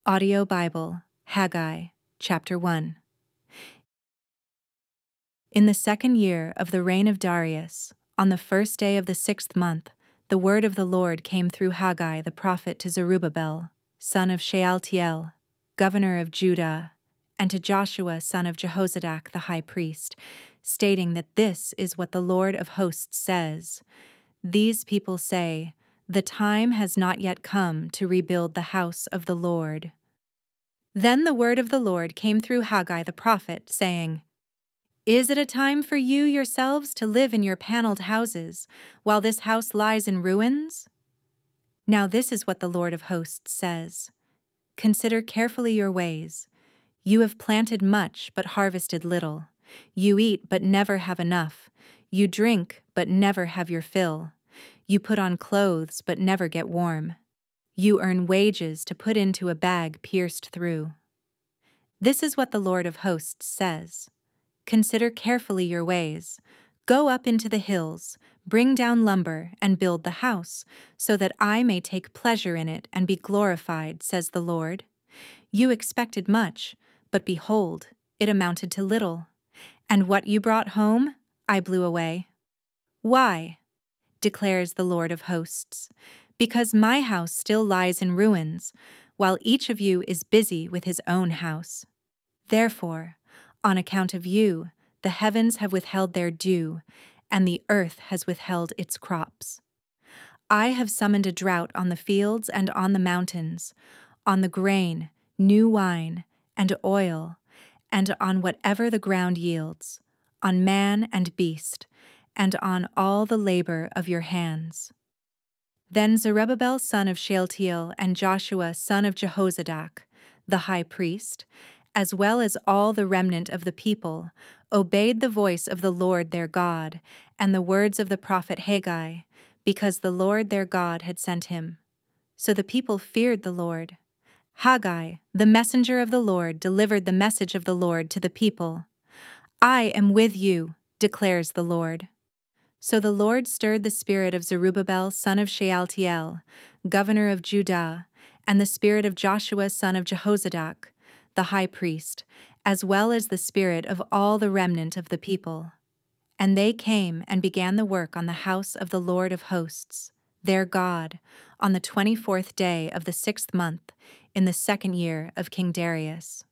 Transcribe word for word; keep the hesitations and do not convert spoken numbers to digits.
Audio Bible, Haggai, chapter one. In the second year of the reign of Darius, on the first day of the sixth month, the word of the Lord came through Haggai the prophet to Zerubbabel, son of Shealtiel, governor of Judah, and to Joshua son of Jehozadak the high priest, stating that this is what the Lord of hosts says. These people say, "The time has not yet come to rebuild the house of the Lord." Then the word of the Lord came through Haggai the prophet, saying, "Is it a time for you yourselves to live in your paneled houses, while this house lies in ruins? Now this is what the Lord of hosts says. Consider carefully your ways. You have planted much, but harvested little. You eat, but never have enough. You drink, but never have your fill. You put on clothes, but never get warm. You earn wages to put into a bag pierced through." This is what the Lord of hosts says. Consider carefully your ways. Go up into the hills, bring down lumber, and build the house, so that I may take pleasure in it and be glorified, says the Lord. You expected much, but behold, it amounted to little. And what you brought home, I blew away. Why? Declares the Lord of hosts. Because my house still lies in ruins, while each of you is busy with his own house. Therefore, on account of you, the heavens have withheld their dew, and the earth has withheld its crops. I have summoned a drought on the fields and on the mountains, on the grain, new wine, and oil, and on whatever the ground yields, on man and beast, and on all the labor of your hands. Then Zerubbabel son of Shealtiel and Joshua son of Jehozadak, the high priest, as well as all the remnant of the people, obeyed the voice of the Lord their God and the words of the prophet Haggai, because the Lord their God had sent him. So the people feared the Lord. Haggai, the messenger of the Lord, delivered the message of the Lord to the people. "I am with you," declares the Lord. So the Lord stirred the spirit of Zerubbabel son of Shealtiel, governor of Judah, and the spirit of Joshua son of Jehozadak, the high priest, as well as the spirit of all the remnant of the people. And they came and began the work on the house of the Lord of hosts, their God, on the twenty-fourth day of the sixth month, in the second year of King Darius.